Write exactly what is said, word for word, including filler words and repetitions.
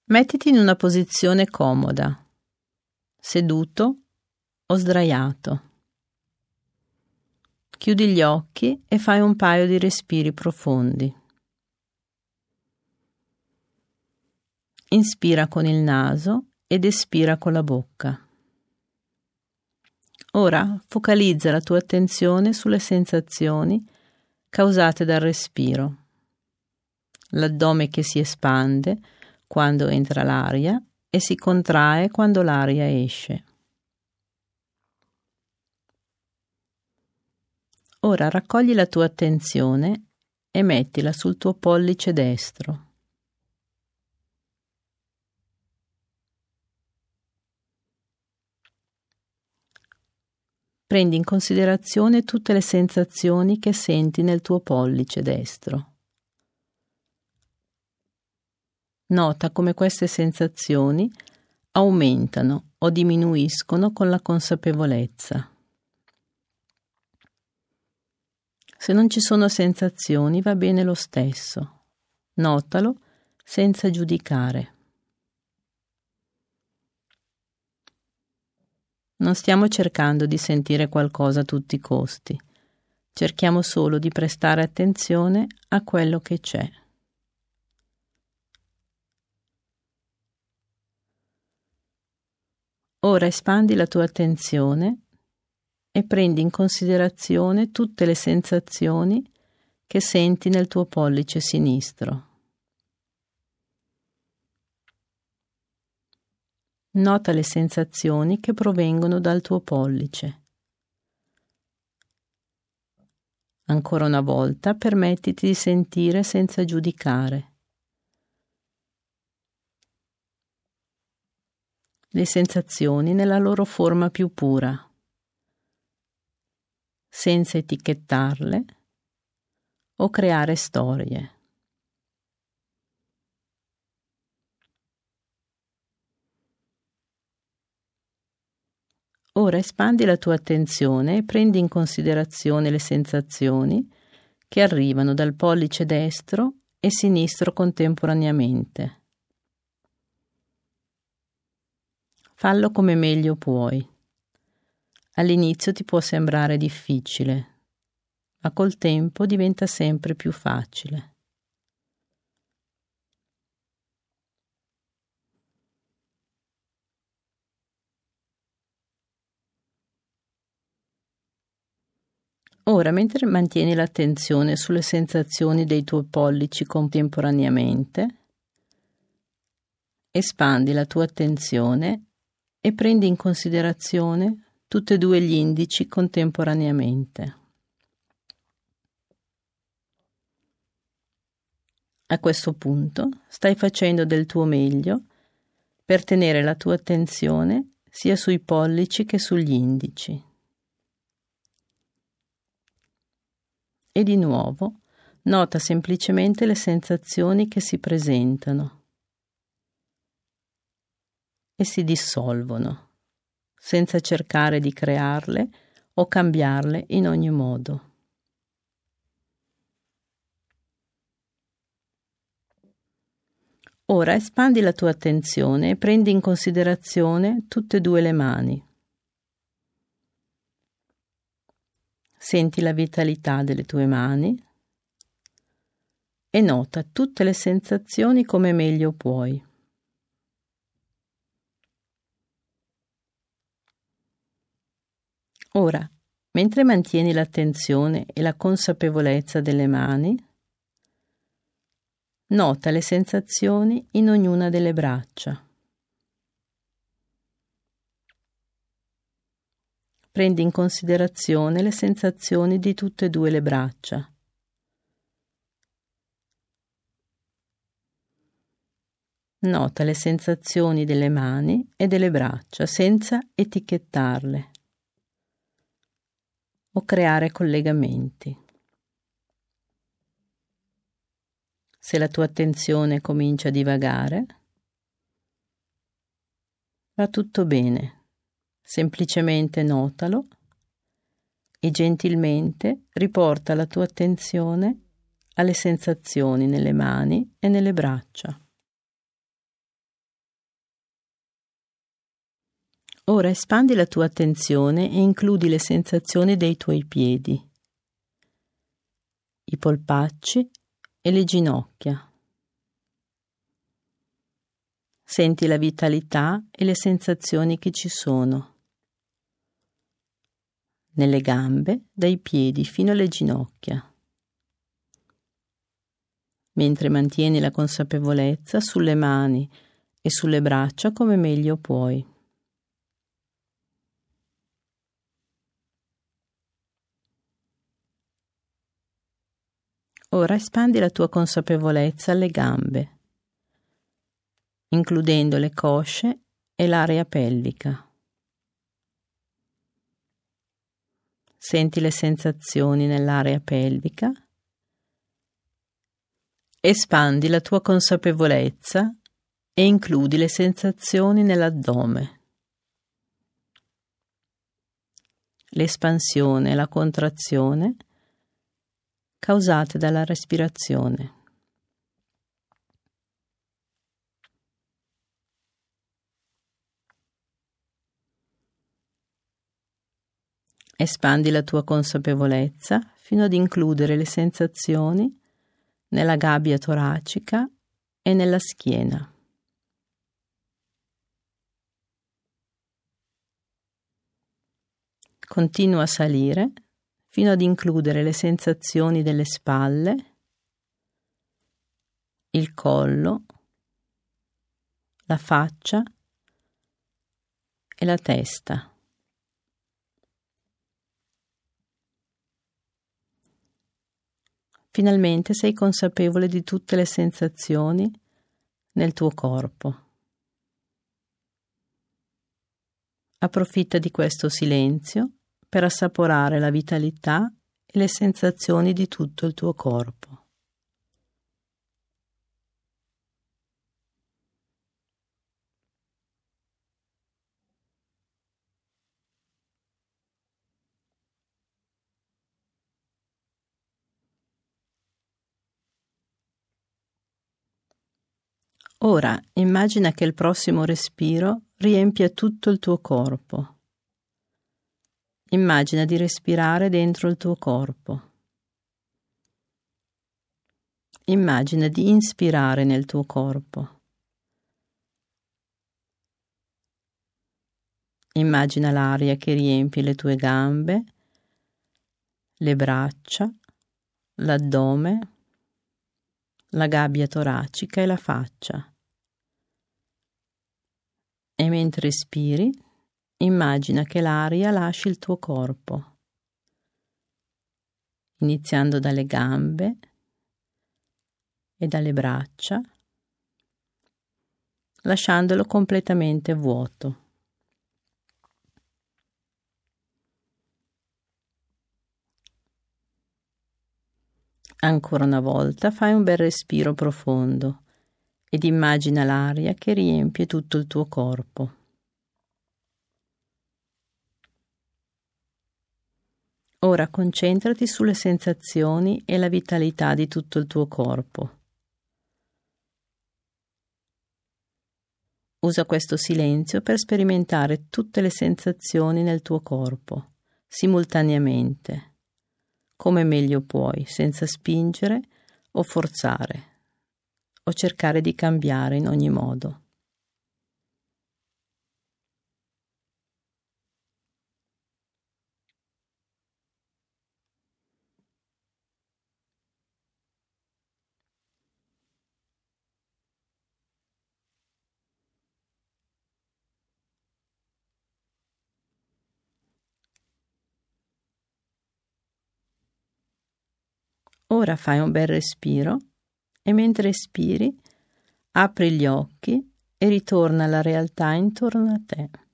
Mettiti in una posizione comoda, seduto o sdraiato. Chiudi gli occhi e fai un paio di respiri profondi. Inspira con il naso ed espira con la bocca. Ora focalizza la tua attenzione sulle sensazioni causate dal respiro. L'addome che si espande quando entra l'aria e si contrae quando l'aria esce. Ora raccogli la tua attenzione e mettila sul tuo pollice destro. Prendi in considerazione tutte le sensazioni che senti nel tuo pollice destro. Nota come queste sensazioni aumentano o diminuiscono con la consapevolezza. Se non ci sono sensazioni, va bene lo stesso. Notalo senza giudicare. Non stiamo cercando di sentire qualcosa a tutti i costi. Cerchiamo solo di prestare attenzione a quello che c'è. Ora espandi la tua attenzione e prendi in considerazione tutte le sensazioni che senti nel tuo pollice sinistro. Nota le sensazioni che provengono dal tuo pollice. Ancora una volta, permettiti di sentire senza giudicare. Le sensazioni nella loro forma più pura, senza etichettarle o creare storie. Ora espandi la tua attenzione e prendi in considerazione le sensazioni che arrivano dal pollice destro e sinistro contemporaneamente. Fallo come meglio puoi. All'inizio ti può sembrare difficile, ma col tempo diventa sempre più facile. Ora, mentre mantieni l'attenzione sulle sensazioni dei tuoi pollici contemporaneamente, espandi la tua attenzione e prendi in considerazione tutti e due gli indici contemporaneamente. A questo punto stai facendo del tuo meglio per tenere la tua attenzione sia sui pollici che sugli indici. E di nuovo, nota semplicemente le sensazioni che si presentano e si dissolvono, senza cercare di crearle o cambiarle in ogni modo. Ora espandi la tua attenzione e prendi in considerazione tutte e due le mani. Senti la vitalità delle tue mani e nota tutte le sensazioni come meglio puoi. Ora, mentre mantieni l'attenzione e la consapevolezza delle mani, nota le sensazioni in ognuna delle braccia. Prendi in considerazione le sensazioni di tutte e due le braccia. Nota le sensazioni delle mani e delle braccia senza etichettarle o creare collegamenti. Se la tua attenzione comincia a divagare, va tutto bene. Semplicemente notalo e gentilmente riporta la tua attenzione alle sensazioni nelle mani e nelle braccia. Ora espandi la tua attenzione e includi le sensazioni dei tuoi piedi, i polpacci e le ginocchia. Senti la vitalità e le sensazioni che ci sono nelle gambe, dai piedi fino alle ginocchia, mentre mantieni la consapevolezza sulle mani e sulle braccia come meglio puoi. Ora espandi la tua consapevolezza alle gambe, includendo le cosce e l'area pelvica. Senti le sensazioni nell'area pelvica. Espandi la tua consapevolezza e includi le sensazioni nell'addome. L'espansione e la contrazione causate dalla respirazione. Espandi la tua consapevolezza fino ad includere le sensazioni nella gabbia toracica e nella schiena. Continua a salire fino ad includere le sensazioni delle spalle, il collo, la faccia e la testa. Finalmente sei consapevole di tutte le sensazioni nel tuo corpo. Approfitta di questo silenzio per assaporare la vitalità e le sensazioni di tutto il tuo corpo. Ora immagina che il prossimo respiro riempia tutto il tuo corpo. Immagina di respirare dentro il tuo corpo. Immagina di inspirare nel tuo corpo. Immagina l'aria che riempie le tue gambe, le braccia, l'addome, la gabbia toracica e la faccia. E mentre espiri, immagina che l'aria lasci il tuo corpo, iniziando dalle gambe e dalle braccia, lasciandolo completamente vuoto. Ancora una volta fai un bel respiro profondo ed immagina l'aria che riempie tutto il tuo corpo. Ora concentrati sulle sensazioni e la vitalità di tutto il tuo corpo. Usa questo silenzio per sperimentare tutte le sensazioni nel tuo corpo, simultaneamente, come meglio puoi, senza spingere o forzare, o cercare di cambiare in ogni modo. Ora fai un bel respiro e mentre espiri apri gli occhi e ritorna alla realtà intorno a te.